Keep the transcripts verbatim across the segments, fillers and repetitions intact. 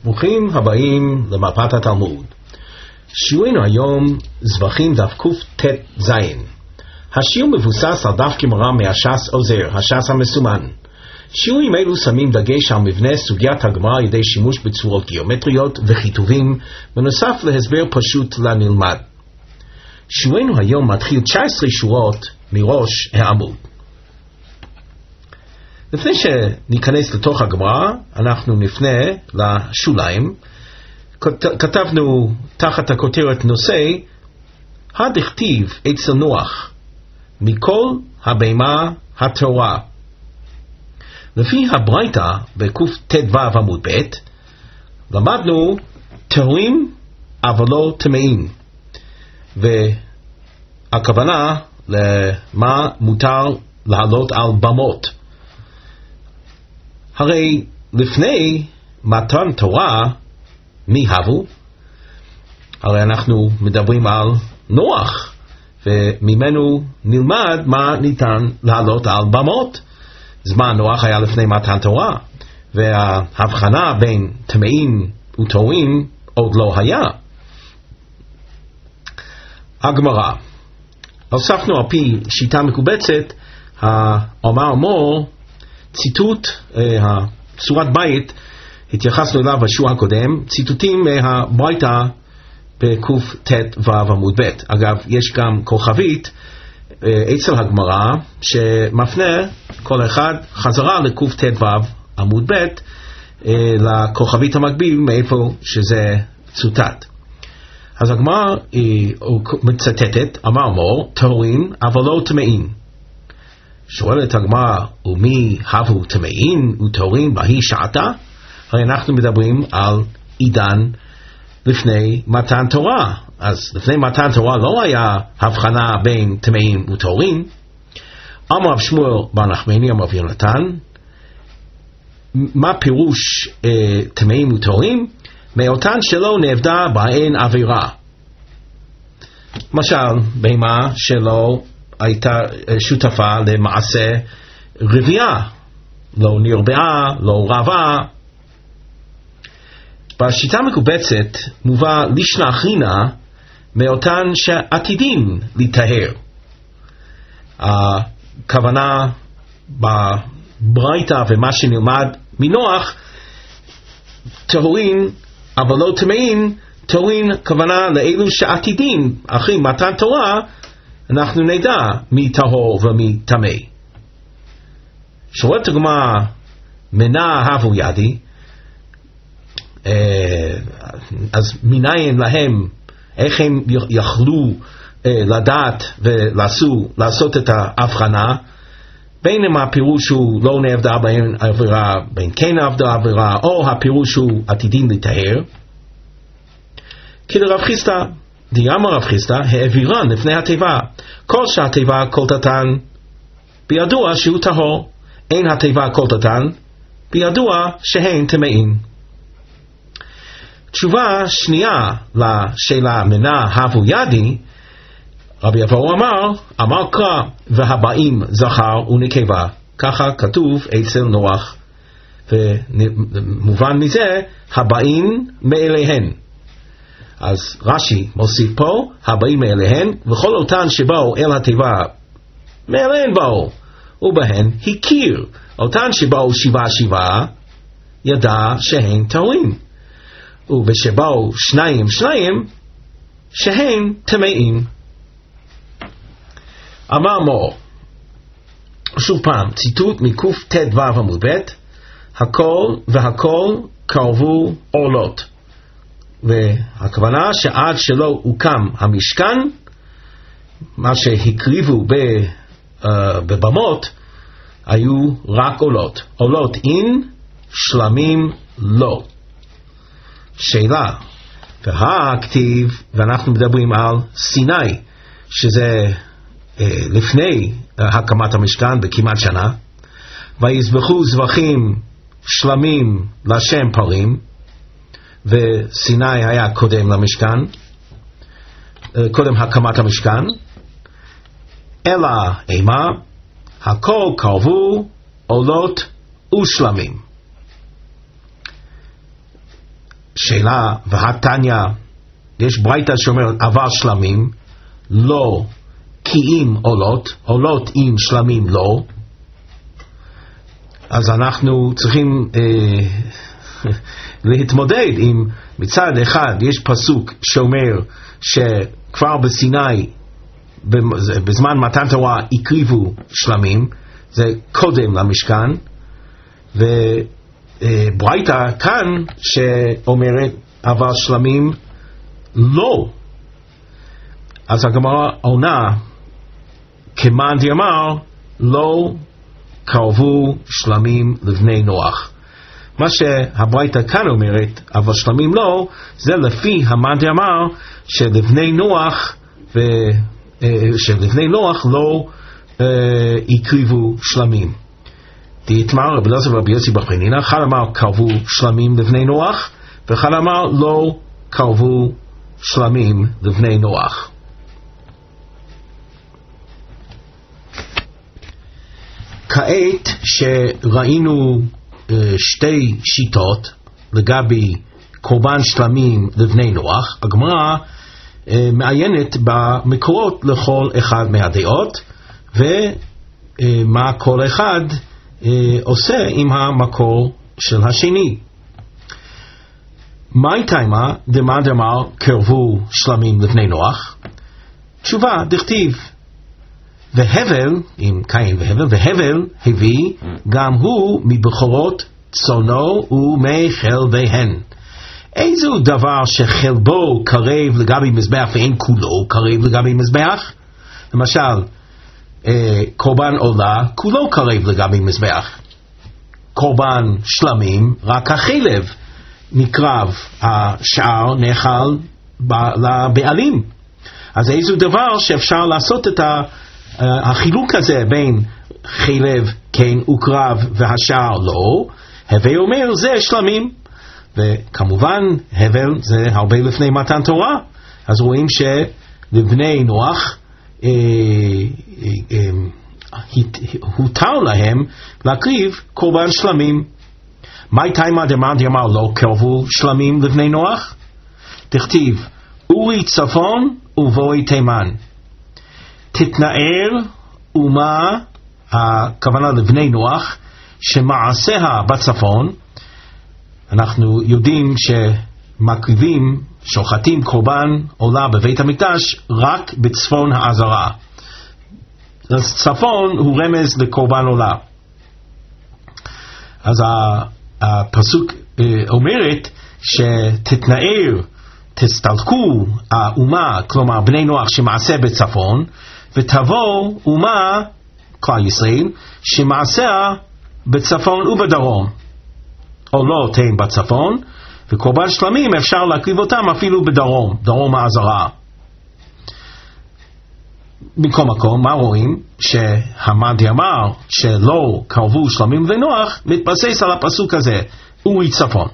ברוכים הבאים למפת התלמוד. שיעורנו היום זבחים דף קט"ז. השיעור מבוסס על דף גמרא מהש"ס עוזר, הש"ס המסומן. שיעורים אלו שמים דגש על מבנה סוגיית הגמרא על ידי שימוש בצורות גיאומטריות וכיתובים, בנוסף להסבר פשוט לנלמד. שיעורנו היום מתחיל תשע עשרה שורות מראש העמוד. לפני שניכנס לתוך הגמרא, אנחנו נפנה לשוליים. כתבנו תחת הכותרת נושא, הדכתיב אצל נוח, מכל הבהמה התורה. לפי הברייתא בקט"ו עמוד ב' למדנו טהורים אבל לא טמאים, והכוונה למה מותר לעלות על במות. הרי לפני מתן תורה מי הבו? הרי אנחנו מדברים על נוח, וממנו נלמד מה ניתן לעלות על במות. זמן נוח היה לפני מתן תורה, וההבחנה בין טמאים וטהורים עוד לא היה. הגמרא, הוספנו על פי שיטה מקובצת, האומר אמור, ציטוט, צורת בית, התייחסנו אליו בשיעור הקודם, ציטוטים מהברייתא בקט"ו עמוד ב'. אגב, יש גם כוכבית אצל הגמרא שמפנה כל אחד חזרה לקט"ו עמוד ב' לכוכבית המקביל מאיפה שזה צוטט. אז הגמרא מצטטת, אמר מור, טהורים אבל לא טמאים. שואלת הגמרא, ומי הבו טמאים וטהורים בהיא שעתה? הרי אנחנו מדברים על עידן לפני מתן תורה. אז לפני מתן תורה לא היה הבחנה בין טמאים וטהורים. אמר רב שמואל בר נחמני אמר רב יונתן, מה פירוש אה, טמאים וטהורים? מאותן שלא נאבדה בהן עבירה. למשל, בהמה שלא הייתה שותפה למעשה רבייה, לא נרבעה, לא רבה. בשיטה מקובצת מובא לישנא אחרינא מאותן שעתידים להיטהר. הכוונה בברייתא ומה שנלמד מנוח, טהורים אבל לא טמאים, טהורים כוונה לאלו שעתידים אחרי מתן תורה, אנחנו נדע מי טהור ומי טמא. שואלת הגמרא, מנע הבו ידי, אז מניין להם, איך הם יכלו לדעת ולעשות את ההבחנה, בין אם הפירוש הוא לא נאבדה בהן עבירה, בין כן נאבדה עבירה, או הפירוש הוא עתידים לטהר. כי לרב חיסדא, דיאמר רב חיסדא, העבירן לפני התיבה, כל שהתיבה קולטתן, בידוע שהוא טהור, אין התיבה קולטתן, בידוע שהן טמאים. תשובה שנייה לשאלה מנע הבו ידי, רבי אבהו אמר, אמר קרא, והבאים זכר ונקבה, ככה כתוב אצל נוח, ומובן מזה, הבאים מאליהן. אז רש"י מוסיף פה, הבאים מאליהן, וכל אותן שבאו אל התיבה, מאליהן באו, ובהן הכיר, אותן שבאו שבעה שבעה, ידע שהן טהורים, ובשבאו שניים שניים, שהן טמאים. אמר מור, שוב פעם, ציטוט מקט"ו עמוד ב', הכל והכל קרבו עולות. והכוונה שעד שלא הוקם המשכן, מה שהקריבו בבמות, היו רק עולות. עולות אין, שלמים לא. שאלה, והכתיב, ואנחנו מדברים על סיני, שזה אה, לפני הקמת המשכן בכמעט שנה, ויזבחו זבחים שלמים לשם פרים, וסיני היה קודם למשכן, קודם הקמת המשכן, אלא אימה, הכל קרבו עולות ושלמים. שאלה, והתניא, יש ברייתא שאומרת אבל שלמים, לא כי אם עולות, עולות אם שלמים לא, אז אנחנו צריכים אה, להתמודד עם מצד אחד יש פסוק שאומר שכבר בסיני בזמן מתן תורה הקריבו שלמים, זה קודם למשכן, וברייתא כאן שאומרת אבל שלמים לא. אז הגמרא עונה כמאן דאמר לא קרבו שלמים לבני נוח. מה שהברייתא כאן אומרת אבל שלמים לא, זה לפי המאן דאמר שלבני נוח ו... שלבני נוח לא הקריבו שלמים. דאיתמר רבי אלעזר ורבי יוסי בר חנינא, אחד אמר קרבו שלמים לבני נוח, ואחד אמר לא קרבו שלמים לבני נוח. כעת שראינו שתי שיטות לגבי קורבן שלמים לבני נוח, הגמרא מעיינת במקורות לכל אחד מהדעות, ומה כל אחד עושה עם המקור של השני. מהי תימא דמאן דאמר קרבו שלמים לבני נוח? תשובה, דכתיב והבל, עם קין והבל, והבל הביא גם הוא מבכורות צונו ומחלביהן. איזו דבר שחלבו קרב לגבי מזבח ואין כולו קרב לגבי מזבח? למשל, אה, קורבן עולה כולו קרב לגבי מזבח. קורבן שלמים רק החלב נקרב, השאר נאכל לבעלים. אז איזו דבר שאפשר לעשות את החילוק הזה בין חלב כן וקרב והשאר לא, הווי אומר זה שלמים. וכמובן הבל זה הרבה לפני מתן תורה, אז רואים שלבני נוח אה, אה, אה, הותר להם להקריב קורבן שלמים. מהי תימא דמאן דאמר לא קרבו שלמים לבני נוח? תכתיב אורי צפון ובואי תימן, תתנער אומה, הכוונה לבני נוח, שמעשיה בצפון. אנחנו יודעים שמקריבים, שוחטים קורבן עולה בבית המקדש רק בצפון העזרה. אז צפון הוא רמז לקורבן עולה. אז הפסוק אומרת שתתנער, תסתלקו האומה, כלומר בני נוח שמעשה בצפון, ותבוא אומה, כלל ישראל, שמעשיה בצפון ובדרום. או לא תן בצפון, וקורבן שלמים אפשר להקריב אותם אפילו בדרום, דרום העזרה. במקום מקום, מה רואים? שהמאן דאמר שלא קרבו שלמים לבני נוח, מתבסס על הפסוק הזה, אורי צפון.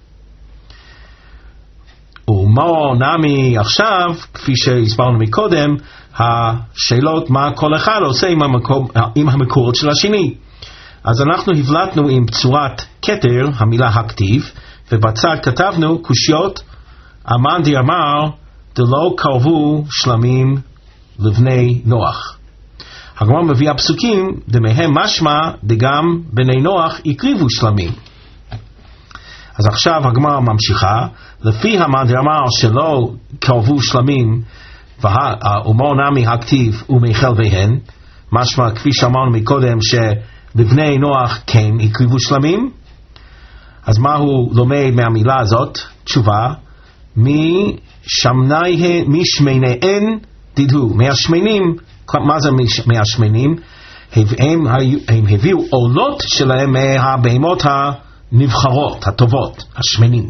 ומה נמי עכשיו, כפי שהסברנו מקודם, השאלות מה כל אחד עושה עם, המקור, עם המקורות של השני. אז אנחנו הבלטנו עם צורת כתר, המילה הכתיב, ובצד כתבנו קושיות, המאן דאמר דלא קרבו שלמים לבני נוח. הגמרא מביאה פסוקים דמהם משמע דגם בני נוח הקריבו שלמים. אז עכשיו הגמרא ממשיכה, לפי המאן דאמר שלא קרבו שלמים, ואומר נמי הכתיב ומחלביהן, משמע כפי שאמרנו מקודם ש לבני נוח כן הקריבו שלמים. אז מה הוא לומד מהמילה הזאת? תשובה, משמניהן דידו, מהשמנים. מה זה מהשמנים? הם, הם הביאו עולות שלהם מהבהמות הנבחרות, הטובות, השמנים.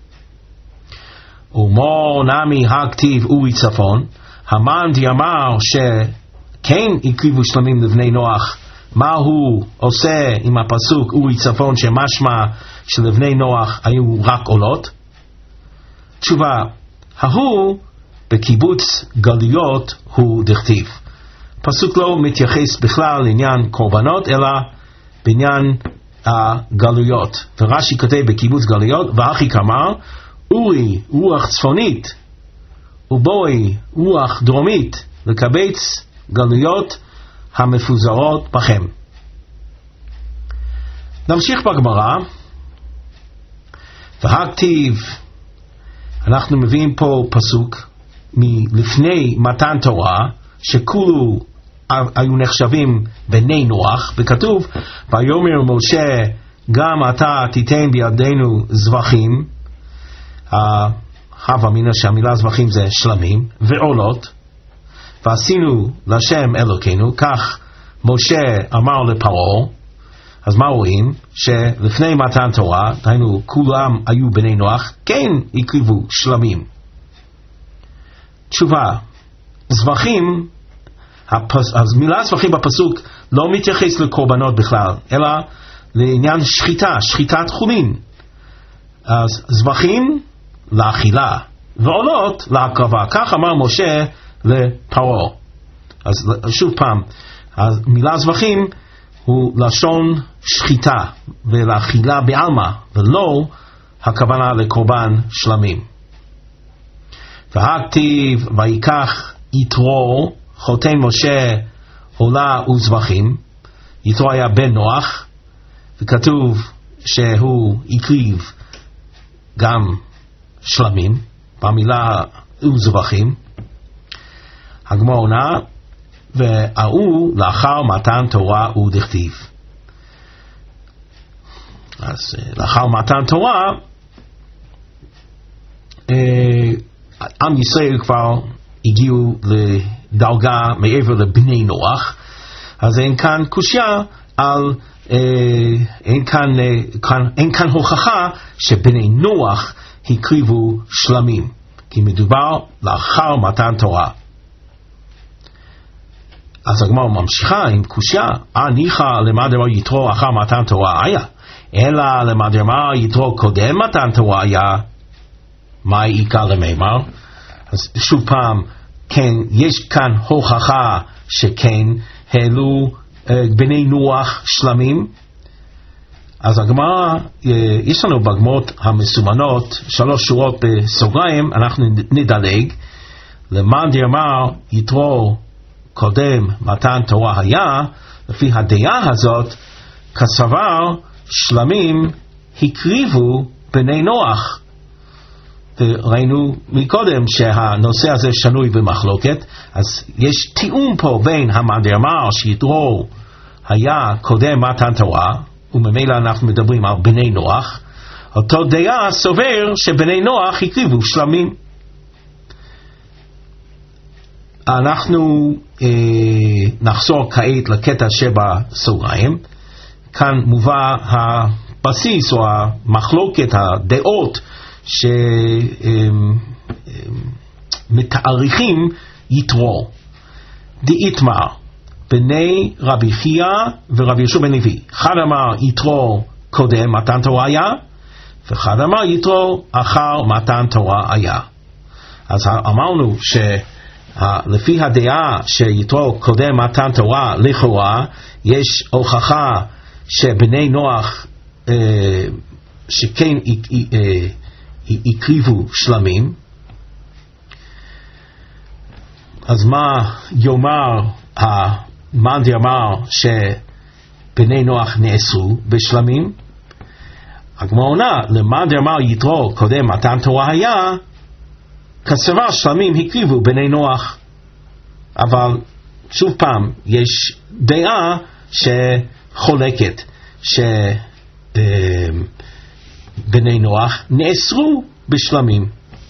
ומור נמי הכתיב אורי צפון, המאן דאמר שכן הקריבו שלמים לבני נוח, מה הוא עושה עם הפסוק אורי צפון שמשמע שלבני נוח היו רק עולות? תשובה, ההוא בקיבוץ גלויות הוא דכתיב. פסוק לא מתייחס בכלל לעניין קורבנות, אלא בעניין הגלויות. ורש"י כותב בקיבוץ גלויות, ואחי כמר, אורי רוח צפונית ובואי רוח דרומית לקבץ גלויות המפוזרות בכם. נמשיך בגמרא. והכתיב, אנחנו מביאים פה פסוק מלפני מתן תורה שכולו היו נחשבים בני נוח, וכתוב ויאמר משה גם אתה תיתן בידינו זבחים, הווה אמינא שהמילה זבחים זה שלמים ועולות, ועשינו לשם אלוקינו, כך משה אמר לפרעה. אז מה רואים? שלפני מתן תורה, דהיינו כולם היו בני נוח, כן הקריבו שלמים. תשובה, זבחים, הפס... אז מילה זבחים בפסוק לא מתייחס לקורבנות בכלל, אלא לעניין שחיטה, שחיטת חולין. אז זבחים לאכילה ועולות להקרבה, כך אמר משה לפרעה. אז שוב פעם, המילה זבחים הוא לשון שחיטה ולאכילה בעלמא, ולא הכוונה לקורבן שלמים. והכתיב ויקח יתרו חותן משה עולה וזבחים. יתרו היה בן נוח, וכתוב שהוא הקריב גם שלמים במילה וזבחים. הגמרא עונה והוא לאחר מתן תורה ודכתיב. אז לאחר מתן תורה עם ישראל כבר הגיעו לדרגה מעבר לבני נוח, אז אין כאן קושיה על אין כאן, כאן, אין כאן הוכחה שבני נוח הקריבו שלמים, כי מדובר לאחר מתן תורה. אז הגמרא ממשיכה עם קושיה, ניחא למא דאמר יתרו אחר מתן תורה היה, אלא למא דאמר יתרו קודם מתן תורה היה, מה העיקר למימר? אז שוב פעם, כן, יש כאן הוכחה שכן העלו בני נוח שלמים. אז הגמרא, יש לנו בגמרות המסומנות שלוש שורות בסוגריים, אנחנו נדלג. למא דאמר יתרו קודם מתן תורה היה, לפי הדעה הזאת כסבר שלמים הקריבו בני נוח. ראינו מקודם שהנושא הזה שנוי במחלוקת, אז יש תיאום פה בין המא דאמר שיתרו היה קודם מתן תורה, וממילא אנחנו מדברים על בני נוח. אותו דעה סובר שבני נוח הקריבו שלמים. אנחנו אה, נחזור כעת לקטע שבסוגריים. כאן מובא הבסיס או המחלוקת, הדעות שמתאריכים יתרו. דאיתמר בני רבי חייא ורבי יהושע בן לוי, אחד אמר יתרו קודם מתן תורה היה, ואחד אמר יתרו אחר מתן תורה היה. אז אמרנו שלפי הדעה שיתרו קודם מתן תורה, לכאורה יש הוכחה שבני נוח אה, שכן אה, הקריבו שלמים. אז מה יאמר המאן דאמר שבני נוח נאסרו בשלמים? הגמרא עונה, למאן דאמר יתרו קודם מתן תורה היה, כסבר שלמים הקריבו בני נוח. אבל שוב פעם, יש דעה שחולקת שבני נוח נאסרו בשלמים.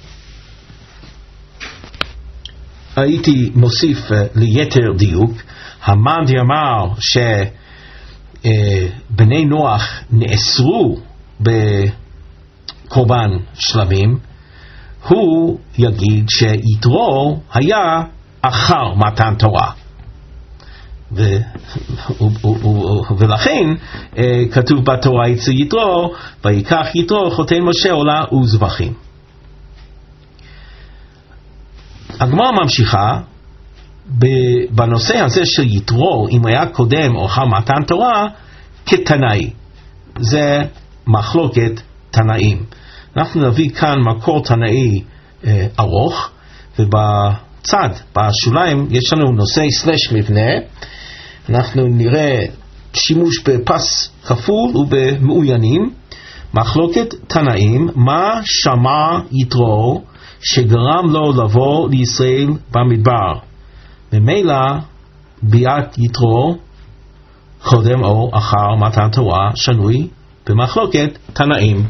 הייתי מוסיף ליתר דיוק, המאן דאמר שבני נוח נאסרו בקורבן שלמים, הוא יגיד שיתרו היה אחר מתן תורה. ו, ו, ו, ו, ולכן כתוב בתורה אצל יתרו, ויקח יתרו חותן משה עולה וזבחים. הגמרא ממשיכה בנושא הזה של יתרו, אם היה קודם או אחר מתן תורה, כתנאי. זה מחלוקת תנאים. אנחנו נביא כאן מקור תנאי אה, ארוך, ובצד, בשוליים, יש לנו נושא סלש מבנה. אנחנו נראה שימוש בפס כפול ובמעוינים. מחלוקת תנאים, מה שמע יתרו שגרם לו לבוא לישראל במדבר? ממילא ביאת יתרו קודם או אחר מתן תורה שנוי במחלוקת תנאים.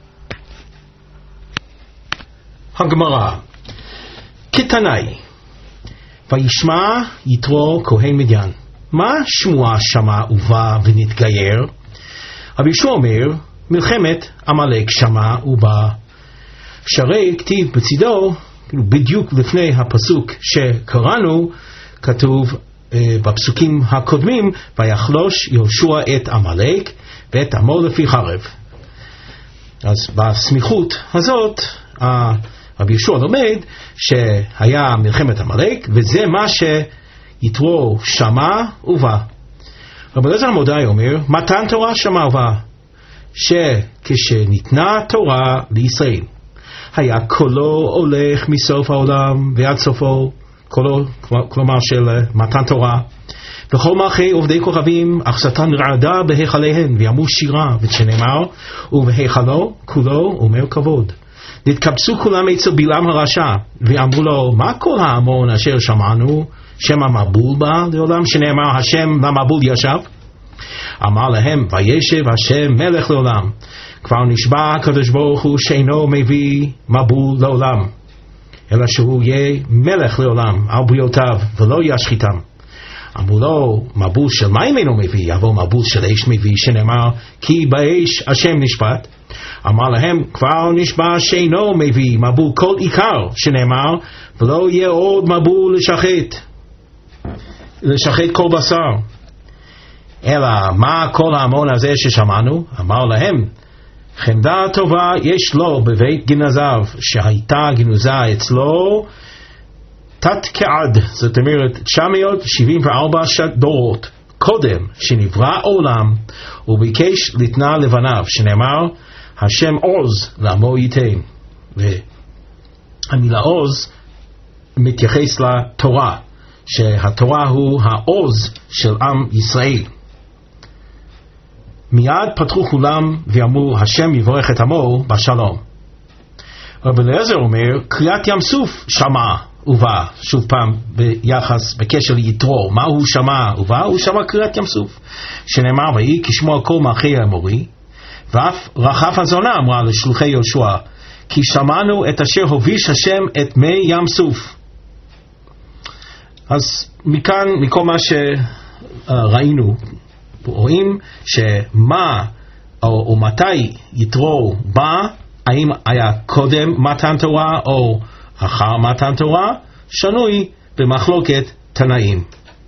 הגמרא כתנאי, וישמע יתרו כהן מדיין. מה שמוע שמע ובא ונתגייר? רבי יהושע אומר, מלחמת עמלק שמע ובא. שהרי כתיב בצידו, בדיוק לפני הפסוק שקראנו, כתוב אה, בפסוקים הקודמים, ויחלוש יהושע את עמלק ואת עמו לפי חרב. אז בסמיכות הזאת אה, רבי יהושע לומד שהיה מלחמת עמלק, וזה מה שיתרו שמע ובא. רבי אליעזר המודעי אומר, מתן תורה שמע ובא, שכשניתנה תורה לישראל היה קולו הולך מסוף העולם ועד סופו, קולו כלומר של מתן תורה, וכל מלכי עובדי כוכבים אחסתן רעדה בהיכליהן ויאמרו שירה, ושנאמר ובהיכלו כולו אומר כבוד. נתקבצו כולם אצל בלעם הרשע ואמרו לו, מה כל ההמון אשר שמענו, שם המבול בא לעולם, שנאמר השם למבול ישב? אמר להם, וישב השם מלך לעולם. כבר נשבע הקדוש ברוך הוא שאינו מביא מבול לעולם, אלא שהוא יהיה מלך לעולם על בריאותיו ולא ישחיתם. אמרו לו, מבול של מים אינו מביא, אבל מבול של אש מביא, שנאמר כי באש השם נשפט. אמר להם, כבר נשבע שאינו מביא מבול כל עיקר, שנאמר ולא יהיה עוד מבול לשחט לשחט כל בשר. אלא מה כל ההמון הזה ששמענו? אמר להם, חמדה טובה יש לו בבית גנזיו, שהייתה גנוזה אצלו תת כעד, זאת אומרת תשע מאות שבעים וארבע דורות קודם שנברא עולם, וביקש לתנה לבניו, שנאמר השם עוז לעמו ייתן. והמילה עוז מתייחס לתורה, שהתורה הוא העוז של עם ישראל. מיד פתחו כולם ואמרו, השם יברך את עמו בשלום. רבי אליעזר אומר, קריאת ים סוף שמע ובא, שוב פעם ביחס, בקשר ליתרו, מה הוא שמע ובא? הוא שמע קריאת ים סוף, שנאמר, ויהי כשמוע כל מלכי האמורי, ואף רחף הזונה אמרה לשלוחי יהושע, כי שמענו את אשר הוביש השם את מי ים סוף. אז מכאן, מכל מה שראינו, רואים שמה או, או מתי יתרו בא, האם היה קודם מתן תורה או אחר מתן תורה, שנוי במחלוקת תנאים.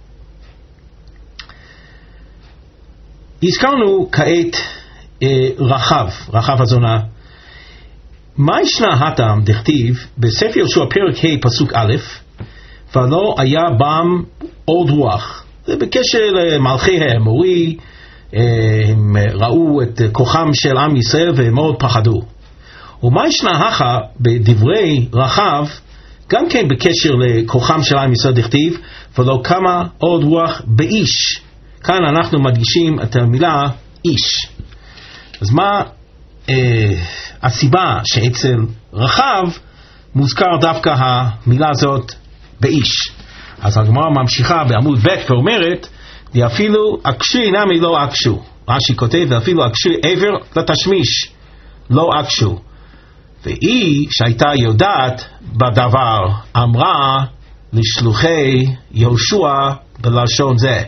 הזכרנו כעת אה, רחב, רחב הזונה. מה ישנה הטעם דכתיב בספר יהושע פרק ה' פסוק א', ולא היה בם עוד רוח? זה בקשר למלכי האמורי, הם ראו את כוחם של עם ישראל והם מאוד פחדו. ומה ישנה הכה בדברי רחב, גם כן בקשר לכוחם של עם ישראל דכתיב, ולא קמה עוד רוח באיש. כאן אנחנו מדגישים את המילה איש. אז מה אה, הסיבה שאצל רחב מוזכר דווקא המילה הזאת באיש? אז הגמרא ממשיכה בעמוד ב' ואומרת, ואפילו אקשו אינמי לא אקשו. רש"י כותב, ואפילו אקשו עבר לתשמיש לא אקשו. והיא שהייתה יודעת בדבר אמרה לשלוחי יהושע בלשון זה.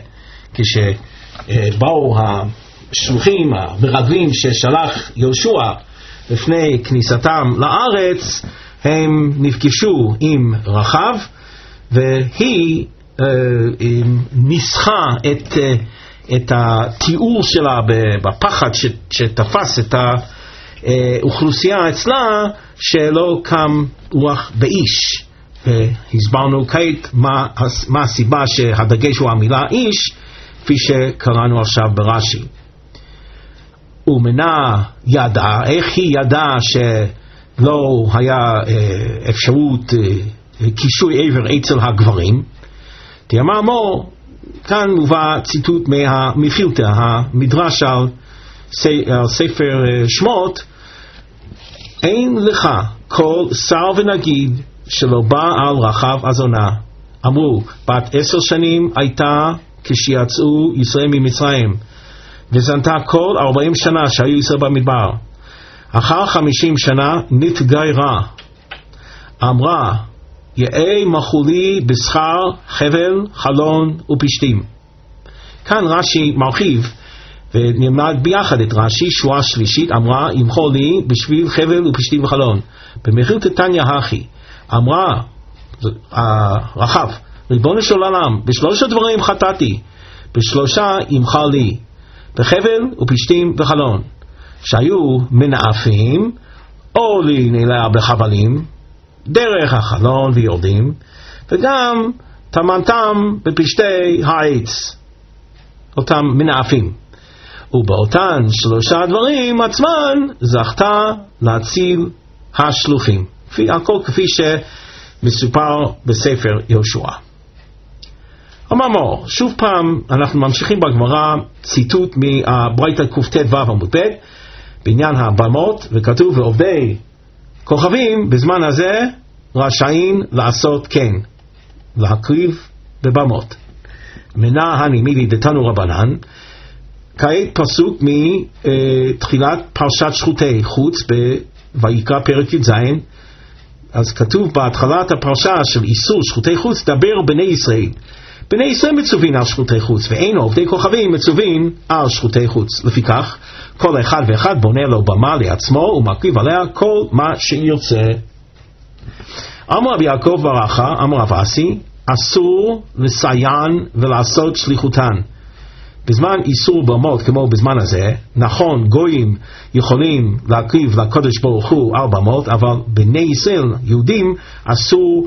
כשבאו השלוחים המרגלים ששלח יהושע לפני כניסתם לארץ, הם נפגשו עם רחב, והיא uh, ניסחה את, uh, את התיאור שלה בפחד ש, שתפס את האוכלוסייה אצלה, שלא קם רוח באיש. והסברנו כעת מה, מה הסיבה שהדגש הוא המילה איש, כפי שקראנו עכשיו ברש"י. ומנה ידעה, איך היא ידעה ש... לא היה אפשרות כיסוי עבר אצל הגברים. אמר מור, כאן מובא ציטוט מהמפילתא, המדרש על ספר שמות, אין לך כל שר ונגיד שלא בא על רחב הזונה. אמרו, בת עשר שנים הייתה כשיצאו ישראל ממצרים, וזנתה כל ארבעים שנה שהיו ישראל במדבר. אחר חמישים שנה נתגיירה. אמרה, יאה מחולי בשכר חבל, חלון ופשתים. כאן רש"י מרחיב ונלמד ביחד את רש"י, שורה שלישית, אמרה, ימחו לי בשביל חבל ופשתים וחלון. במחילתא תניא הכי, אמרה רחב, ריבונו של עולם, בשלושה דברים חטאתי, בשלושה ימחל לי, בחבל ופשתים וחלון, שהיו מנאפים או להינעלה בחבלים דרך החלון ויורדים, וגם טמנתם בפשתי העץ, אותם מנאפים. ובאותן שלושה דברים עצמן זכתה להציל השלוחים, הכל כפי שמסופר בספר יהושע. אמר מור, שוב פעם אנחנו ממשיכים בגמרא, ציטוט מהברייתא קט"ו עמוד ב' בעניין הבמות, וכתוב ועובדי כוכבים בזמן הזה רשאים לעשות כן, להקריב בבמות. מנה הנימילי דתנו רבנן. כעת פסוק מתחילת פרשת שחוטי חוץ בויקרא פרק י"ז. אז כתוב בהתחלת הפרשה של איסור שחוטי חוץ, דבר בני ישראל. בני ישראל מצווים על שחוטי חוץ, ואין עובדי כוכבים מצווים על שחוטי חוץ. לפיכך כל אחד ואחד בונה לו במה לעצמו ומקריב עליה כל מה שירצה. אמר רבי יעקב ברכה, אמר רב אסי, אסור לסיין ולעשות שליחותן. בזמן איסור במות כמו בזמן הזה, נכון, גויים יכולים להקריב לקדוש ברוך הוא על במות, אבל בני ישראל, יהודים, אסור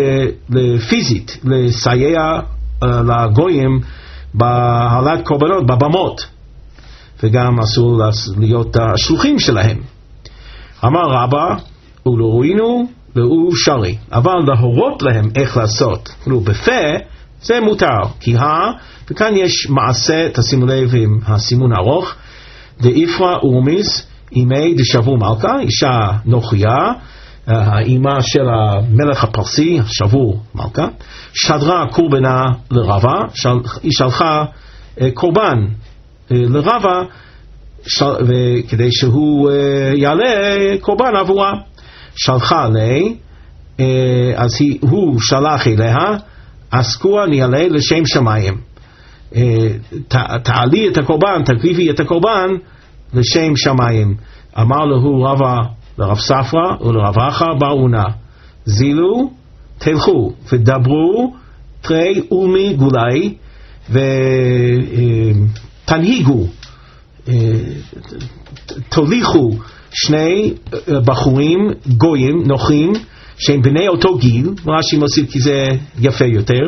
לפיזית לסייע uh, לגויים בהעלת קורבנות בבמות, וגם אסור להיות השלוחים שלהם. אמר רבא, ולראינו והוא שרי, אבל להורות להם איך לעשות, כאילו בפה, זה מותר, כי ה... וכאן יש מעשה, תשימו לב עם הסימון הארוך, דאיפרא אורמיס, אימי דשבור מלכה, אישה נוכריה, האימא של המלך הפרסי, שבור מלכה, שדרה קורבנה לרבה, של... היא שלחה קורבן לרבה, של... כדי שהוא יעלה קורבן עבורה. שלחה לי, אז היא, הוא שלח אליה, אסקוה ניעלה לשם שמיים. תעלי את הקורבן, תקריבי את הקורבן לשם שמיים. אמר לו רבא לרב ספרא ולרב אחא בר אונה, זילו תלכו ודברו תרי אומי גולי ותנהיגו, תוליכו שני בחורים גויים נוחים שהם בני אותו גיל, רש"י מוסיף כי זה יפה יותר,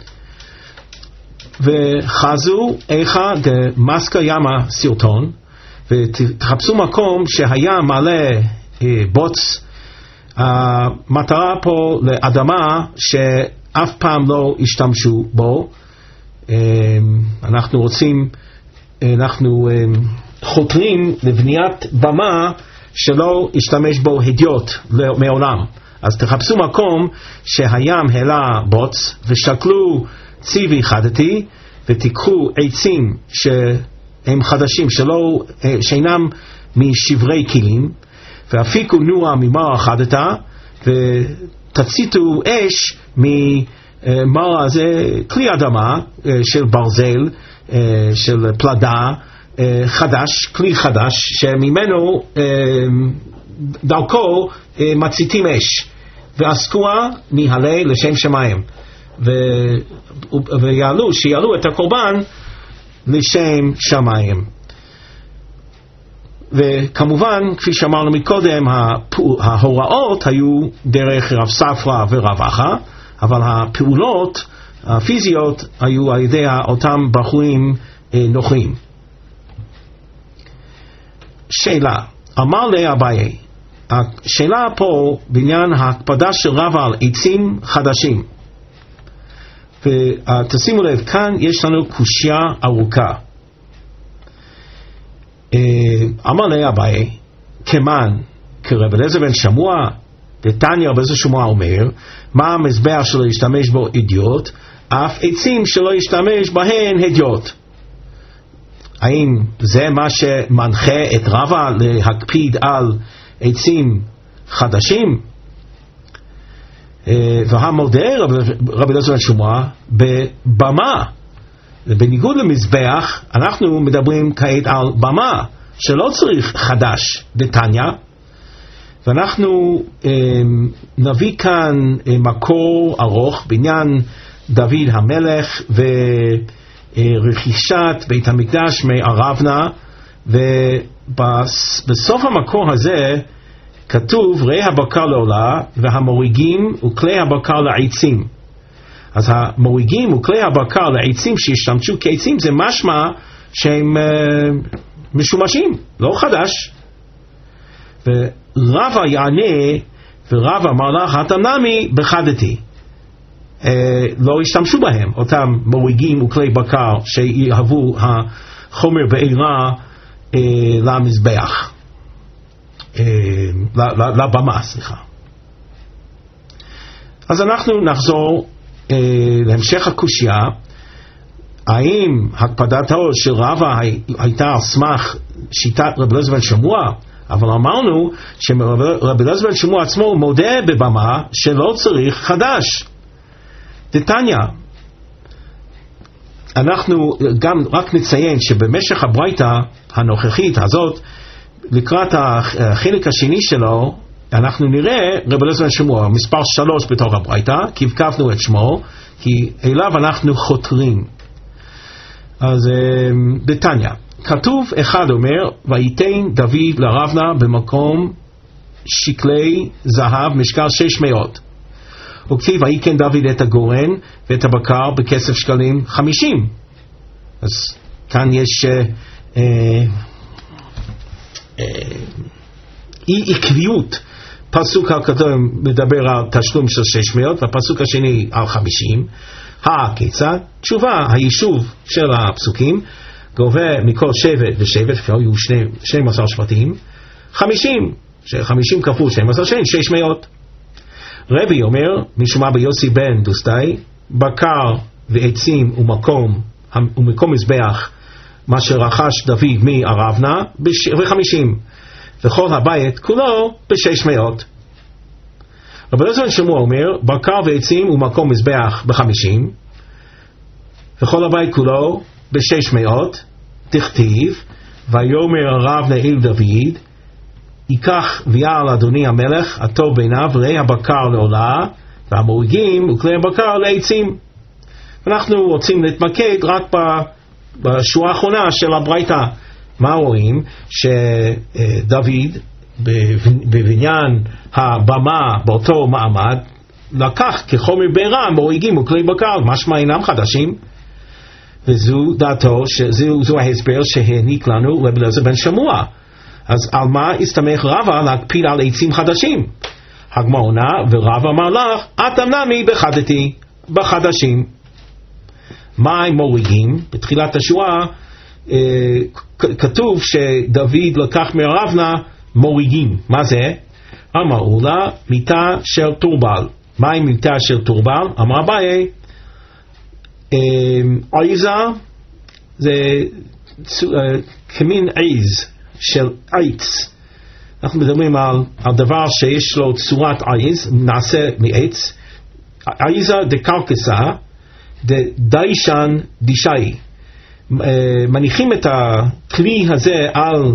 וחזו איכה דמסקה ימה סרטון, ותחפשו מקום שהיה מלא בוץ. המטרה פה לאדמה שאף פעם לא השתמשו בו. אנחנו רוצים, אנחנו חותרים לבניית במה שלא השתמש בו הדיוט מעולם. אז תחפשו מקום שהים העלה בוץ, ושקלו ציווי חדתי, ותיקחו עצים שהם חדשים, שלא, שאינם משברי כלים, והפיקו נוע ממרא חדתה, ותציתו אש ממרא הזה, כלי אדמה של ברזל, של פלדה, חדש, כלי חדש, שממנו דרכו מציתים אש, ואסקוה ניהלה לשם שמיים, ו... ויעלו, שיעלו את הקורבן לשם שמיים. וכמובן, כפי שאמרנו מקודם, ההוראות היו דרך רב ספרא ורב אחא, אבל הפעולות הפיזיות היו על ידי אותם בחורים נוחים. שאלה, אמר לי אביי, השאלה פה בעניין ההקפדה של רבא על עצים חדשים. ותשימו לב, כאן יש לנו קושיה ארוכה. אמר לי אביי, כמן, כרב אליעזר בן שמוע, דתניא רב אליעזר שמוע אומר, מה המזבח שלא ישתמש בו אדיוט, אף עצים שלא ישתמש בהן הדיוט. האם זה מה שמנחה את רבא להקפיד על עצים חדשים? והמודה רב אליעזר בן שמוע בבמה. בניגוד למזבח, אנחנו מדברים כעת על במה שלא צריך חדש דתניא, ואנחנו אה, נביא כאן אה, מקור ארוך בעניין דוד המלך ורכישת בית המקדש מארבנה, ובסוף המקור הזה כתוב ראה הבקר לעולה והמוריגים וכלי הבקר לעצים. אז המוריגים וכלי הבקר לעצים שהשתמשו כעצים זה משמע שהם uh, משומשים, לא חדש. ורבא יענה, ורבא אמר לך התנמי בחדתי, uh, לא השתמשו בהם אותם מוריגים וכלי בקר שיהוו החומר בעירה uh, למזבח, uh, לבמה, סליחה. אז אנחנו נחזור Uh, להמשך הקושיה, האם הקפדתו של רבא הייתה על סמך שיטת רב אליעזר בן שמוע? אבל אמרנו שרב אליעזר בן שמוע עצמו מודה בבמה שלא צריך חדש דתניא. אנחנו גם רק נציין שבמשך הברייתא הנוכחית הזאת, לקראת החלק השני שלו, אנחנו נראה רב אליעזר בן שמוע מספר שלוש בתוך הברייתא, כי הבקבנו את שמו, כי אליו אנחנו חותרים. אז דתניא, כתוב אחד אומר, וייתן דוד לרבנה במקום שקלי זהב משקל שש מאות. וכתיב ויקן דוד את הגורן ואת הבקר בכסף שקלים חמישים. אז כאן יש אה, אה, אי עקביות. פסוק הקודם מדבר על תשלום של שש מאות, והפסוק השני על חמישים. הכיצד? תשובה, היישוב של הפסוקים גובה מכל שבט ושבט, היו שנים עשר שבטים, חמישים, ש-חמישים כפול שנים עשר שנים, שש מאות. רבי אומר, משומע ביוסי בן דוסטאי, בקר ועצים ומקום, ומקום מזבח, מה שרכש דוד מארבנה, ב-חמישים. וכל הבית כולו בשש מאות. רב אליעזר בן שמוע אומר, בקר ועצים ומקום מזבח בחמישים, וכל הבית כולו בשש מאות, תכתיב, ויאמר הרב אל דוד, ייקח ויעל אדוני המלך, הטוב בעיניו, ראה הבקר לעולה, והמוריגים וכלי הבקר לעצים. אנחנו רוצים להתמקד רק בשורה האחרונה של הברייתא. מה רואים? שדוד בבניין הבמה באותו מעמד לקח כחומר בעירה מוריגים וכלי בקר, משמע אינם חדשים, וזו דעתו, זו ההסבר שהעניק לנו רב אליעזר בן שמוע. אז על מה הסתמך רבא להקפיד על עצים חדשים? הגמרא עונה, ורבא אמר לך את נמי בחדתי, בחדשים. מה הם מוריגים? בתחילת השורה כתוב שדוד לקח מארבנה מוריגים. מה זה? אמרו לה מיטה של תורבל. מה היא מיטה של תורבל? אמר אביי, עיזה זה כמין עיז של עץ. אנחנו מדברים על, על דבר שיש לו צורת עיז, נעשה מעץ. עיזה דקרקסה דיישן דישאי. מניחים את הכלי הזה על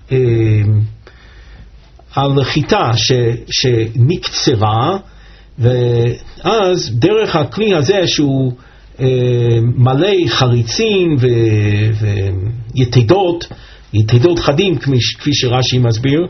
על חיטה ש, שנקצרה, ואז דרך הכלי הזה שהוא מלא חריצים ו, ויתדות יתדות חדים, כפי שרש"י מסביר,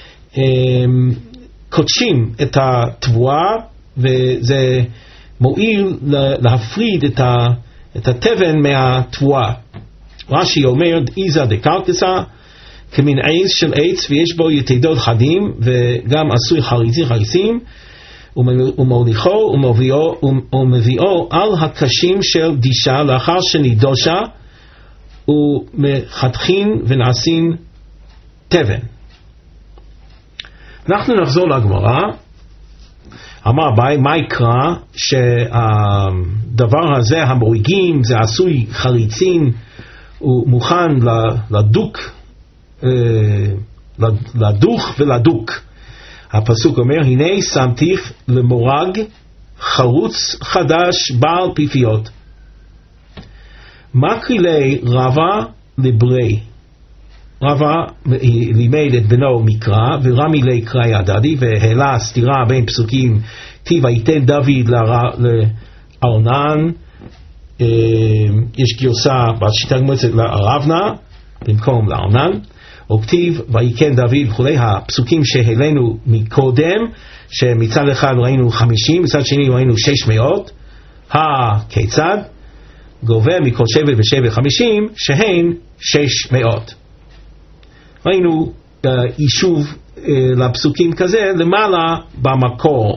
קודשים את התבואה, וזה מועיל להפריד את ה את התבן מהתבואה. רש"י אומר איזה דקרקסה כמין עז של עץ ויש בו יתדות חדים וגם עשוי חריצים חריצים ומוליכו ומביאו, ומביאו על הקשים של דישה לאחר שנידושה ומחתכין ונעשים תבן. אנחנו נחזור לגמרא. אמר אביי, מה יקרה שהדבר הזה המוריגים זה עשוי חריצים ומוכן לדוק, לדוך ולדוק. הפסוק אומר, הנה שמתיך למורג חרוץ חדש בעל פיפיות. מקרילי רבה לברי. רבה לימד את בנו מקרא ורמי לי קראי הדדי והעלה סתירה בין פסוקים כתיב ויתן דוד לארנן, יש גרסה בשיטה הגמרתית לארבנה במקום לארנן, או כתיב ויקן דוד וכולי, הפסוקים שהעלינו מקודם שמצד אחד ראינו חמישים מצד שני ראינו שש מאות, הכיצד גובה מכל שבט ושבט חמישים שהן שש מאות. ראינו uh, יישוב uh, לפסוקים כזה למעלה במקור.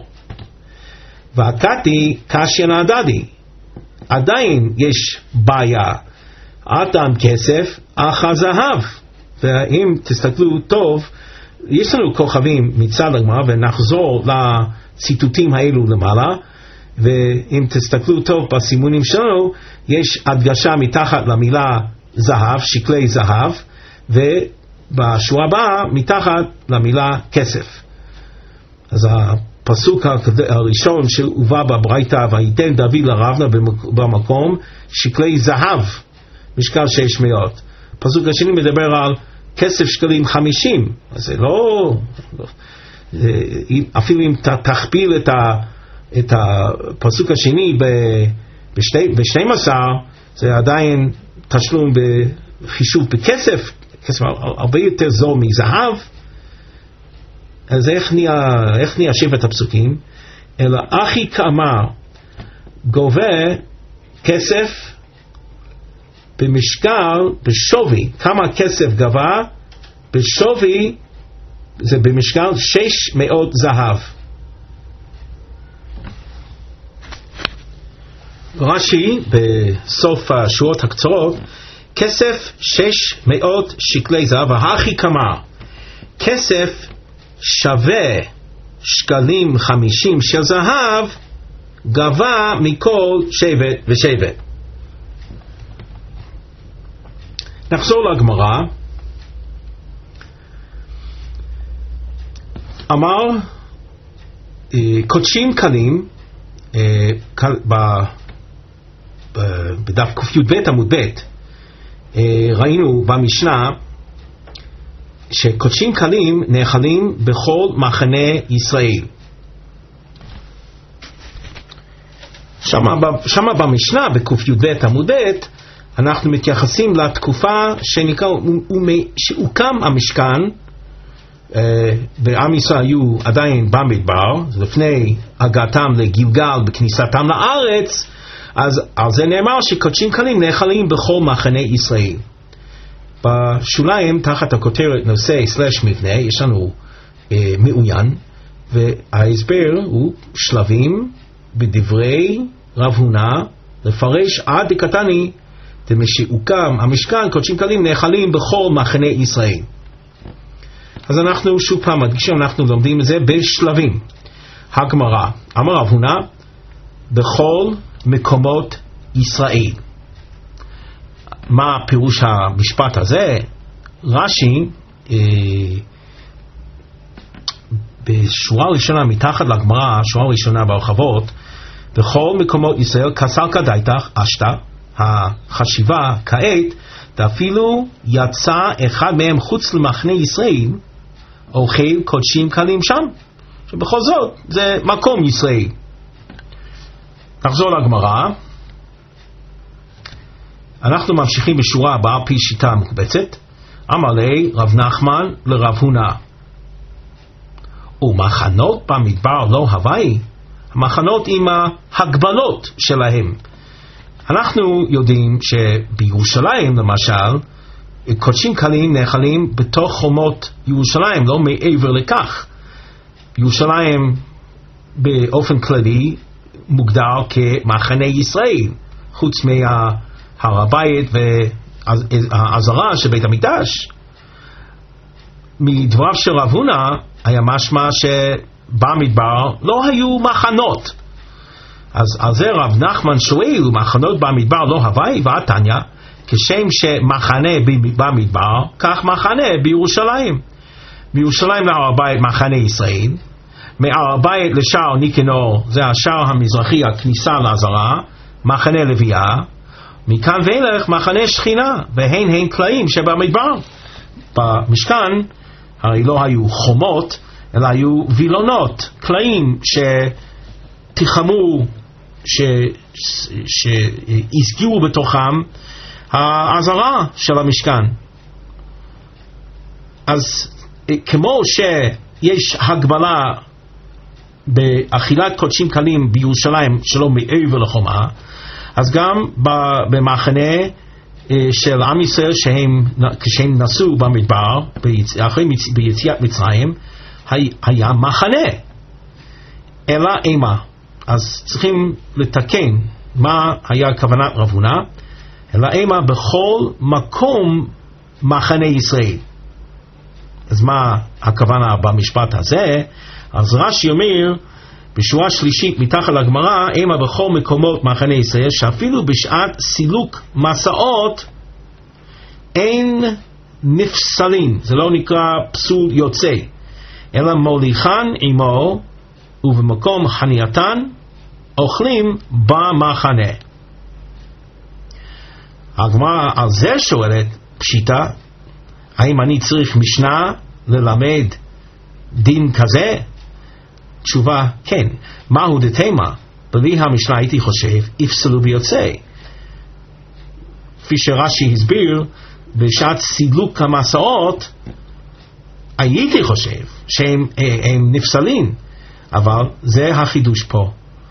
והקטי קשיא נדדי, עדיין יש בעיה, אדם כסף אחר זהב. ואם תסתכלו טוב, יש לנו כוכבים מצד הגמרא ונחזור לציטוטים האלו למעלה, ואם תסתכלו טוב בסימונים שלנו יש הדגשה מתחת למילה זהב, שקלי זהב, ו בשורה הבאה מתחת למילה כסף. אז הפסוק הראשון שהובא בברייתא ויתן דוד לרבנה במקום שקלי זהב משקל שש מאות. הפסוק השני מדבר על כסף שקלים חמישים. אז זה לא, אפילו אם תכפיל את, ה, את הפסוק השני ב-שתים עשרה זה עדיין תשלום בחישוב בכסף, כסף הרבה יותר זול מזהב. אז איך נהיה, איך נהיה שבט הפסוקים? אלא אחי כאמר גובה כסף במשקל, בשווי. כמה כסף גבה? בשווי זה במשקל שש מאות זהב. רש"י בסוף השורות הקצרות, כסף שש מאות שקלי זהב, והכי כמה כסף שווה שקלים חמישים של זהב גבה מכל שבט ושבט. נחזור לגמרא. אמר קודשים קלים בדף ק"ב עמוד ב' ראינו במשנה שקודשים קלים נאכלים בכל מחנה ישראל. שמה במשנה בק"ב עמוד ב' אנחנו מתייחסים לתקופה שנקרא, שהוקם המשכן, בעם ישראל היו עדיין במדבר, לפני הגעתם לגילגל בכניסתם לארץ, אז על זה נאמר שקודשים קלים נאכלים בכל מחנה ישראל. בשוליים תחת הכותרת נושא סלש מבנה יש לנו אה, מעוין, וההסבר הוא שלבים בדברי רב הונא לפרש עד דקתני דמשהוקם המשכן קודשים קלים נאכלים בכל מחנה ישראל. אז אנחנו שוב פעם מדגישים, אנחנו לומדים את זה בשלבים. הגמרא אמר רב הונא בכל מקומות ישראל. מה פירוש המשפט הזה? רש"י אה, בשורה ראשונה מתחת לגמרא, שורה ראשונה ברחבות, בכל מקומות ישראל כסל כדאיתך אשתא, החשיבה כעת, ואפילו יצא אחד מהם חוץ למחנה ישראל אוכל קודשים קלים שם, שבכל זאת זה מקום ישראל. נחזור לגמרא. אנחנו ממשיכים בשורה הבאה פי שיטה מקובצת. אמר לי רב נחמן לרב הונא, ומחנות במדבר לא הווי? המחנות עם ההגבלות שלהם. אנחנו יודעים שבירושלים למשל קודשים קלים נאכלים בתוך חומות ירושלים, לא מעבר לכך. ירושלים באופן כללי מוגדר כמחנה ישראל, חוץ מהר הבית והעזרה של בית המקדש. מדבריו של רב הונא היה משמע שבמדבר לא היו מחנות. אז על זה רב נחמן שואל, מחנות במדבר לא הווי, ועתניא, כשם שמחנה במדבר, כך מחנה בירושלים. בירושלים להר הבית מחנה ישראל, מהר הבית לשער ניקנור, זה השער המזרחי, הכניסה לעזרה, מחנה לוויה, מכאן ואילך מחנה שכינה, והן הן קלעים שבמדבר. במשכן הרי לא היו חומות, אלא היו וילונות, קלעים שתיחמו, שהסגירו בתוכם העזרה של המשכן. אז כמו שיש הגבלה באכילת קודשים קלים בירושלים שלא מעבר לחומה, אז גם במחנה של עם ישראל שהם, כשהם נסעו במדבר אחרי ביציאת מצרים, היה מחנה, אלא אימה. אז צריכים לתקן מה היה כוונת רב הונא, אלא אימה בכל מקום מחנה ישראל. אז מה הכוונה במשפט הזה? אז רש"י אומר בשורה שלישית מתחת לגמרא, אימה בכל מקומות מחנה ישראל, שאפילו בשעת סילוק מסעות אין נפסלים, זה לא נקרא פסול יוצא, אלא מוליכן עמו ובמקום חנייתן אוכלים במחנה. הגמרא על זה שואלת פשיטה, האם אני צריך משנה ללמד דין כזה? תשובה כן. מהו דתימה? בלי המשנה הייתי חושב יפסלו ביוצא, כפי שרש"י הסביר, בשעת סילוק המסעות הייתי חושב שהם הם נפסלים, אבל זה החידוש פה.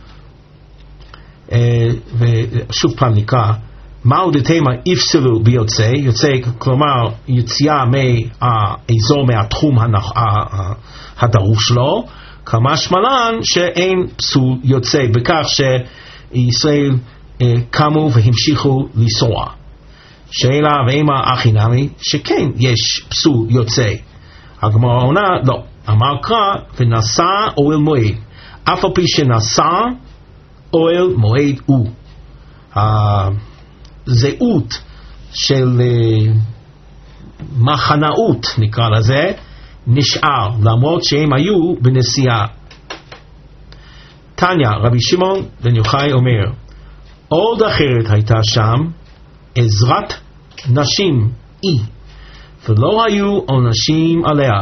ושוב פעם נקרא, מהו דתימה יפסלו ביוצא, יוצא כלומר יציאה מהאזור, מהתחום הדרוש לו, כמשמע לן שאין פסול יוצא, בכך שישראל קמו והמשיכו לנסוע. שאלה ואימה אחי נמי, שכן יש פסול יוצא. הגמרא עונה לא, אמר קרא ונשא אוהל מועד, אף על פי שנשא אוהל מועד הוא. הזהות של מחנאות נקרא לזה נשאר, למרות שהם היו בנסיעה. תניא רבי שמעון בן יוחאי אומר, עוד אחרת הייתה שם עזרת נשים אי, ולא היו עונשים עליה,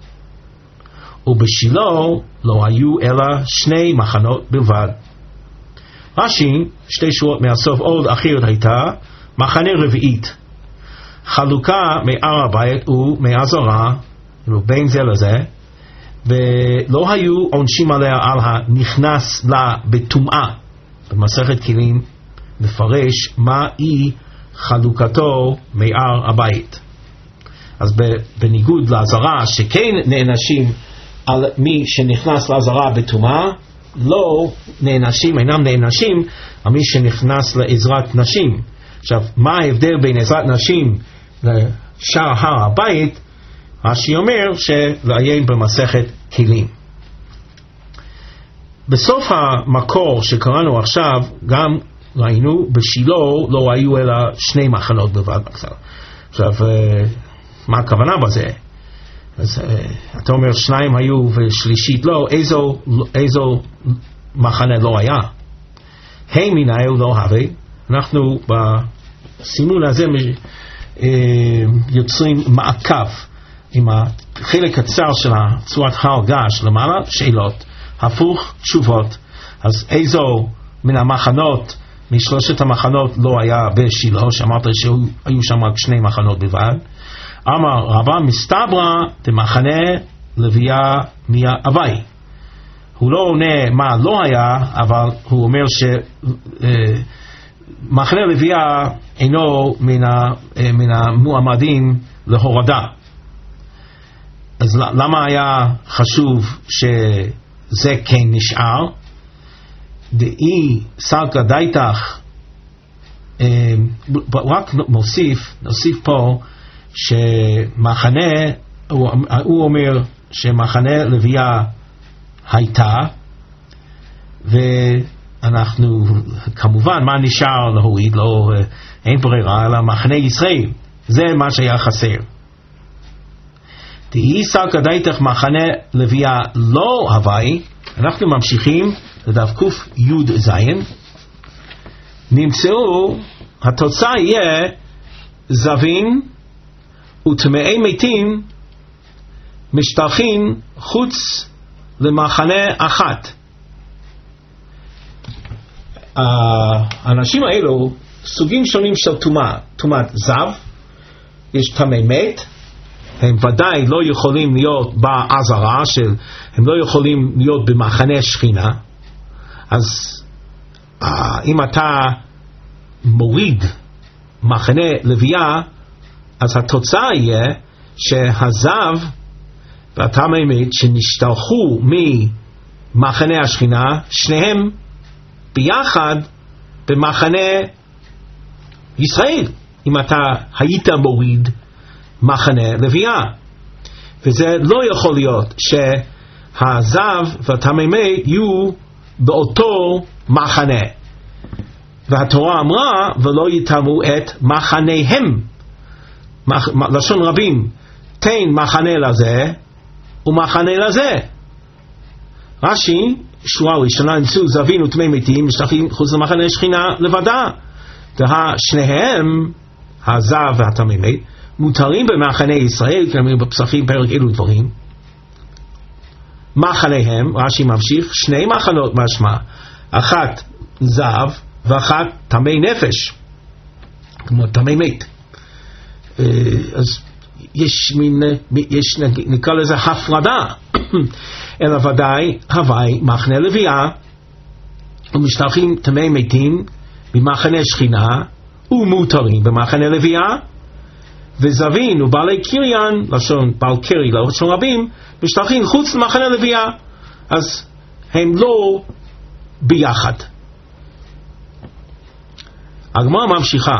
ובשילה לא היו אלא שני מחנות בלבד. רש"י שתי שורות מהסוף, עוד אחרת הייתה מחנה רביעית, חלוקה מהר הבית ומהעזרה בין זה לזה, ולא היו עונשים עליה על הנכנס לה בטומאה. במסכת כלים מפרש מה היא חלוקתו מהר הבית. אז בניגוד לעזרה שכן נענשים על מי שנכנס לעזרה בטומאה, לא נענשים, אינם נענשים על מי שנכנס לעזרת נשים. עכשיו, מה ההבדל בין עזרת נשים לשאר הר הבית? רש"י אומר שלעיין במסכת כלים. בסוף המקור שקראנו עכשיו גם ראינו בשילה לא היו אלא שני מחנות בלבד. עכשיו, מה הכוונה בזה? אז אתה אומר שניים היו ושלישית לא, איזו, איזו מחנה לא היה? הם מנהל לא הווה. אנחנו בסימון הזה יוצרים מעקב עם החלק קצר של צורת הר געש למעלה, שאלות, הפוך, תשובות. אז איזו מן המחנות, משלושת המחנות לא היה בשילה, שאמרת שהיו שם רק שני מחנות בלבד. אמר רבא מסתברא דמחנה לוויה מיה אביי. הוא לא עונה מה לא היה, אבל הוא אומר מחנה לוויה אינו מן, ה, מן המועמדים להורדה. אז למה היה חשוב שזה כן נשאר? דאי סלקא דייתך, רק נוסיף, נוסיף פה שמחנה, הוא, הוא אומר שמחנה לוויה הייתה, ואנחנו כמובן מה נשאר להוריד, לא, אין ברירה, אלא מחנה ישראל, זה מה שהיה חסר. דאי סלקא דייתך מחנה לוויה לא הווי, אנחנו ממשיכים לדף קוף יוד זין, נמצאו, התוצאה יהיה זבין וטמאי מתים משתלחים חוץ למחנה אחת. האנשים האלו סוגים שונים של טומאה, טומאת זב, יש טמאי מת, הם ודאי לא יכולים להיות בעזרה של, הם לא יכולים להיות במחנה שכינה. אז אם אתה מוריד מחנה לוויה, אז התוצאה יהיה שהזב והטמאי מת שנשתלחו ממחנה השכינה, שניהם ביחד במחנה ישראל, אם אתה היית מוריד מחנה לוויה. וזה לא יכול להיות שהזב והטמאי מת יהיו באותו מחנה. והתורה אמרה ולא יטמאו את מחניהם, מח, לשון רבים, תן מחנה לזה ומחנה לזה. רש"י, שורה ראשונה, נמצאו זבין וטמאי מתים משתלחים חוץ למחנה שכינה לבדה, והשניהם, הזב והטמאי מת, מותרים במחנה ישראל, כלומר בפסחים פרק אלו דברים. מחניהם, רש"י ממשיך, שני מחנות משמע, אחת זב ואחת טמאי נפש, כמו טמאי מת. אז יש מין, יש נקרא לזה הפרדה, אלא ודאי הווי מחנה לוויה ומשתלחים טמאי מתים ממחנה שכינה ומותרים במחנה לוויה, וזבין ובעלי קריין, לשון בעל קרי, לשון רבים, משתלחים חוץ למחנה לוויה, אז הם לא ביחד. הגמרא ממשיכה.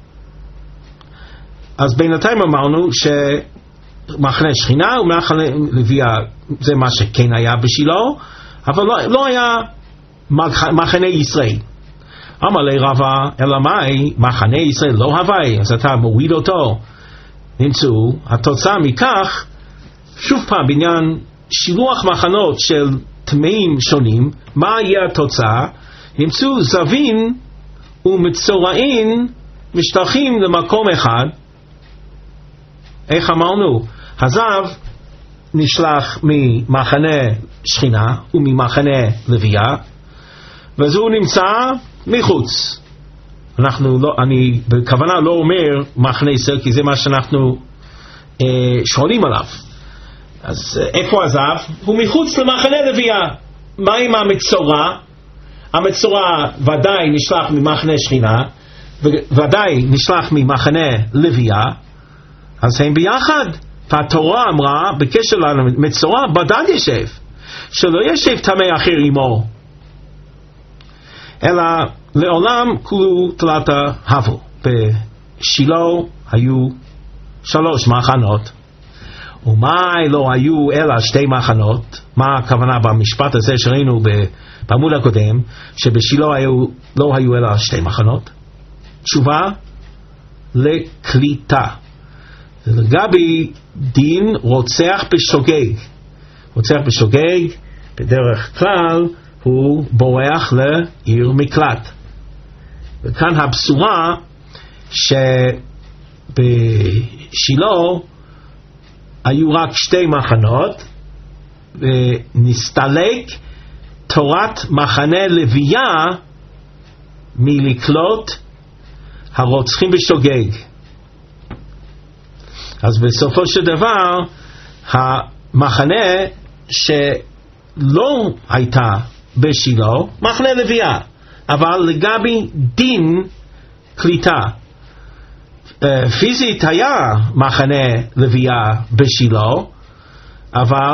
אז בינתיים אמרנו שמחנה שכינה ומחנה לוויה זה מה שכן היה בשילה, אבל לא, לא היה מחנה ישראל. אמר לי רבא, אלא מאי, מחנה ישראל לא הווי, אז אתה מוריד אותו. נמצאו, התוצאה מכך, שוב פעם בעניין שילוח מחנות של טמאים שונים, מה יהיה התוצאה? נמצאו זבין ומצורעים משתלחים למקום אחד. איך אמרנו? הזב נשלח ממחנה שכינה וממחנה לוויה, ואז הוא נמצא מחוץ. אנחנו לא, אני בכוונה לא אומר מחנה ישראל, כי זה מה שאנחנו אה, שואלים עליו. אז אה, איפה הזב? הוא מחוץ למחנה לוויה. מה עם המצורע? המצורע ודאי נשלח ממחנה שכינה, ודאי נשלח ממחנה לוויה, אז הם ביחד. והתורה אמרה בקשר למצורע בדד ישב, שלא ישב טמא אחר עמו, אלא לעולם כולו תלתה הבו. בשילה היו שלוש מחנות, ומה לא היו אלא שתי מחנות. מה הכוונה במשפט הזה שראינו בעמוד הקודם, שבשילה היו, לא היו אלא שתי מחנות? תשובה, לקליטה. לגבי דין רוצח בשוגג. רוצח בשוגג בדרך כלל הוא בורח לעיר מקלט. וכאן הבשורה שבשילה היו רק שתי מחנות, ונסתלק תורת מחנה לוויה מלקלוט הרוצחים בשוגג. אז בסופו של דבר המחנה שלא הייתה בשילה, מחנה לוויה, אבל לגבי דין קליטה. פיזית היה מחנה לוויה בשילה, אבל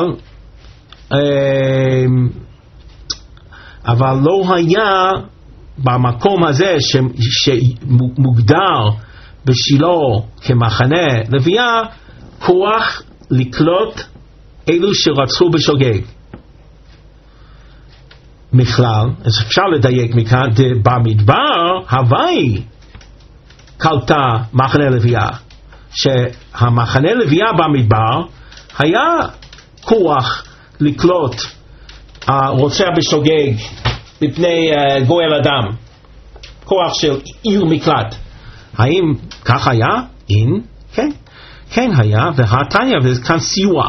אבל לא היה במקום הזה שמוגדר בשילה כמחנה לוויה כוח לקלוט אלו שרצחו בשוגג. מכלל, אז אפשר לדייק מכאן, במדבר הוואי קלטה מחנה לוויה, שהמחנה לוויה במדבר היה כוח לקלוט הרוצח בשוגג מפני uh, גואל אדם, כוח של עיר מקלט. האם כך היה? אין, כן, כן היה, והתניא, וכאן סיוע.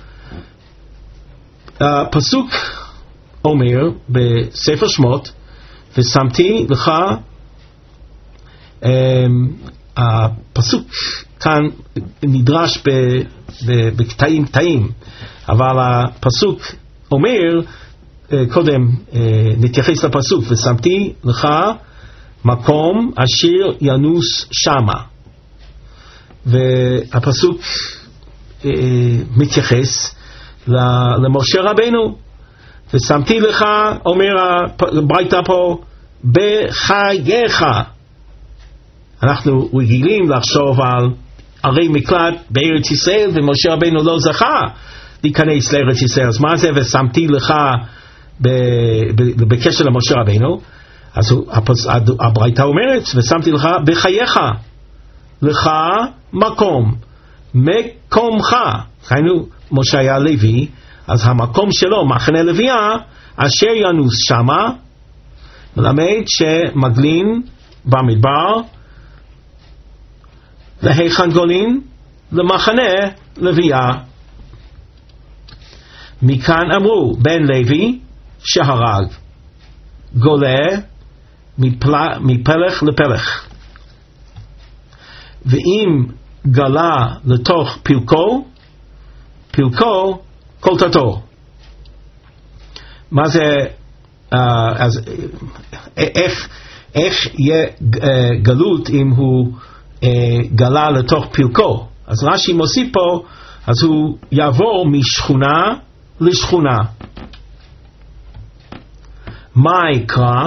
uh, פסוק אומר בספר שמות, ושמתי לך, um, הפסוק כאן נדרש בקטעים קטעים, אבל הפסוק אומר, קודם נתייחס לפסוק, ושמתי לך מקום אשר ינוס שמה, והפסוק מתייחס למשה רבנו, ושמתי לך, אומר הברייתא פה, בחייך. אנחנו רגילים לחשוב על ערי מקלט בארץ ישראל, ומשה רבנו לא זכה להיכנס לארץ ישראל. אז מה זה ושמתי לך בקשר למשה רבנו? אז הברייתא אומרת, ושמתי לך בחייך, לך מקום, מקומך. היינו, משה היה לוי, אז המקום שלו, מחנה לוויה, אשר ינוס שמה, מלמד שמגלין במדבר, להיכן גולין? למחנה לוויה. מכאן אמרו, בן לוי שהרג, גולה מפל... מפלך לפלך. ואם גלה לתוך פלקו, פלקו קולטתו. מה זה, uh, אז, איך, איך יהיה uh, גלות אם הוא uh, גלה לתוך פלקו? אז רש"י מוסיף פה, אז הוא יעבור משכונה לשכונה. מה יקרא?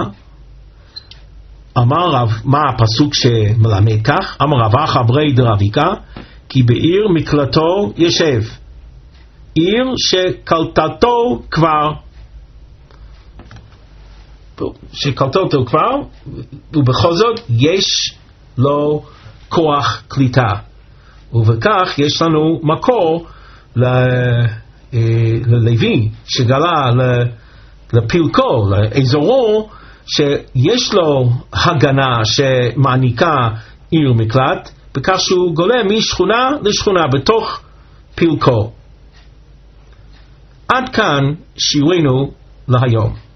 אמר רב, מה הפסוק שמלמד כך? אמר רב אחא ברי דרביקה, כי בעיר מקלטו ישב, עיר שקלטתו כבר, שקלטתו כבר, ובכל זאת יש לו כוח קליטה, ובכך יש לנו מקור ללוי שגלה לפלקו, לאזורו שיש לו הגנה שמעניקה עיר מקלט, בכך שהוא גולה משכונה לשכונה בתוך פלקו. עד כאן שיעורנו להיום.